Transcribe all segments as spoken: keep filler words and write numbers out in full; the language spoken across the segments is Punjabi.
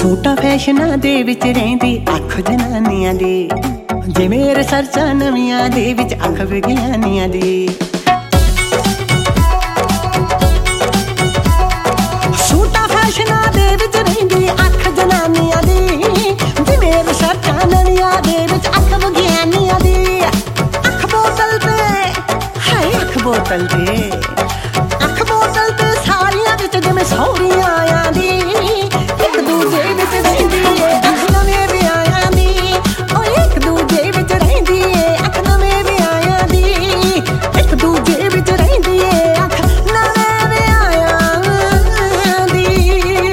ਸੂਟਾਂ ਫੈਸ਼ਨਾਂ ਦੇ ਵਿੱਚ ਰਹਿੰਦੀ ਅੱਖ ਜਨਾਨੀਆਂ ਦੀ, ਜਿਵੇਂ ਰਿਸਰਚਾਂ ਨਵੀਆਂ ਦੇ ਵਿੱਚ ਅੱਖ ਵਿਗਿਆਨੀਆਂ ਦੀ। ਸੂਟਾਂ ਫੈਸ਼ਨਾਂ ਦੇ ਵਿੱਚ ਰਹਿੰਦੀ ਅੱਖ ਜਨਾਨੀਆਂ ਦੀ, ਜਿਵੇਂ ਰਿਸਰਚਾਂ ਨਵੀਆਂ ਦੇ ਵਿੱਚ ਅੱਖ ਵਿਗਿਆਨੀਆਂ ਦੀ। ਅੱਖ ਬੋਤਲ ਤੇ ਹਾਏ ਅੱਖ ਬੋਤਲ ਤੇ ਅੱਖ ਬੋਤਲ ਤੇ ਸਾਰੀਆਂ ਵਿੱਚ ਜਿਵੇਂ ਸੌਰੀਆਂ ਆਇਆਂ ਦੀ। ਇੱਕ ਦੂਜੇ ਵਿੱਚ ਰਹਿੰਦੀ ਏ ਅੱਖ ਨਵੇਂ ਵਿਆਹਿਆਂ ਦੀ, ਓ ਇੱਕ ਦੂਜੇ ਵਿੱਚ ਰਹਿੰਦੀ ਏ ਅੱਖ ਨਵੇਂ ਵਿਆਹਿਆਂ ਦੀ। ਇੱਕ ਦੂਜੇ ਵਿੱਚ ਰਹਿੰਦੀ ਏ ਅੱਖ ਨਵੇਂ ਵਿਆਹਿਆਂ ਦੀ।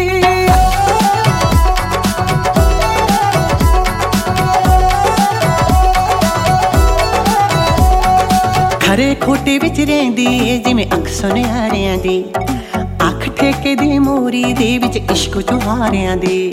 ਖਰੇ ਖੋਟੇ ਵਿੱਚ ਰਹਿੰਦੀ ਏ ਜਿਵੇਂ ਅੱਖ ਸੁਨਿਆਰਿਆਂ ਦੀ, ਅੱਖ ਠੇਕੇ ਦੀ ਮੋਰੀ ਦੇ ਵਿੱਚ ਇਸ਼ਕ ਚੁਹਾਰਿਆਂ ਦੀ।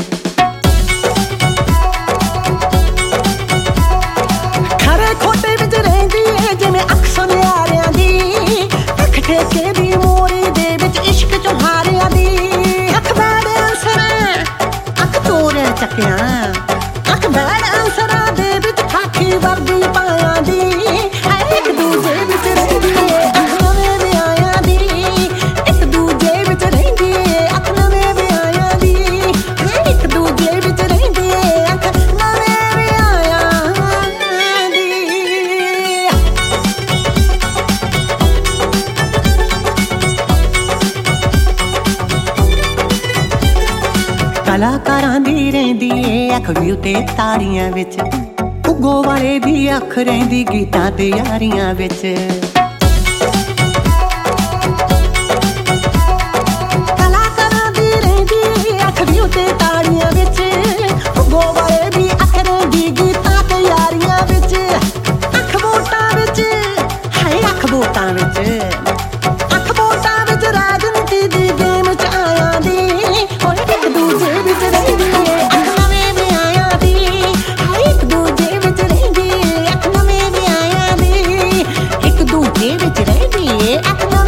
ਖਰੇ ਖੋਟੇ ਵਿੱਚ ਰਹਿੰਦੀ ਏ ਜਿਵੇਂ ਅੱਖ ਸੁਨਿਆਰਿਆਂ ਦੀ, ਅੱਖ ਠੇਕੇ ਦੀ ਮੋਰੀ ਦੇ ਵਿੱਚ ਇਸ਼ਕ ਚੁਹਾਰਿਆਂ ਦੀ। ਅੱਖ ਬੈਡ ਅਨਸਰਾਂ ਅੱਖ ਚੋਰ ਚੱਕਿਆਂ, ਅੱਖ ਬੈਡ ਅਨਸਰਾਂ ਦੇ ਵਿੱਚ ਖਾਕੀ ਵਰਦੀ ਪਾਇਆਂ ਦੀ। ਇੱਕ ਦੂਜੇ ਵਿੱਚ ਰਹਿੰਦੀ ਏ ਅੱਖ ਨਵੇਂ ਵਿਆਹਿਆਂ ਦੀ, ਇੱਕ ਦੂਜੇ ਵਿੱਚ ਰਹਿੰਦੀ ਏ ਅੱਖ ਨਵੇਂ ਵਿਆਹਿਆਂ ਦੀ। ਇੱਕ ਦੂਜੇ ਵਿੱਚ ਰਹਿੰਦੀ ਏ ਅੱਖ ਨਵੇਂ ਵਿਆਹਿਆਂ ਦੀ। ਕਲਾਕਾਰਾਂ ਦੀ ਰਹਿੰਦੀ ਏ ਅੱਖ ਵੀ ਉਤੇ ਤਾੜੀਆਂ ਵਿੱਚ, ਉੱਗੋ ਵਾਲੇ ਦੀ ਅੱਖ ਰਹਿੰਦੀ ਗੀਤਾਂ ਤੇ ਯਾਰੀਆਂ ਵਿੱਚ। ਕਲਾਕਾਰਾਂ ਦੀ ਰਹਿੰਦੀ ਅੱਖ ਵੀ ਉਤੇ ਤਾੜੀਆਂ ਵਿੱਚ, ਉੱਗੋ ਵਾਲੇ ਦੀ ਅੱਖ ਰਹਿੰਦੀ ਗੀਤਾਂ ਤੇ ਯਾਰੀਆਂ ਵਿੱਚ। ਅੱਖ ਵੋਟਾਂ ਵਿੱਚ ਹਾਏ ਅੱਖ ਵੋਟਾਂ ਵਿੱਚ, ਅੱਖ ਵੋਟਾਂ ਵਿੱਚ ਰਾਜਨੀਤੀ ਦੀ ਗੇਮ ਚ ਆਇਆਂ ਦੀ। ਓਏ ਇੱਕ ਦੂਜੇ ਵਿੱਚ ਰਹਿੰਦੀ ਏ ਅੱਖ ਨਵੇਂ ਵਿਆਹਿਆਂ ਦੀ, ਹਾਏ ਇੱਕ ਦੂਜੇ ਵਿੱਚ ਰਹਿੰਦੀ ਏ ਅੱਖ ਨਵੇਂ ਵਿਆਹਿਆਂ ਦੀ। ਇੱਕ ਦੂਜੇ ਵਿੱਚ ਰਹਿੰਦੀ ਏ ਅੱਖ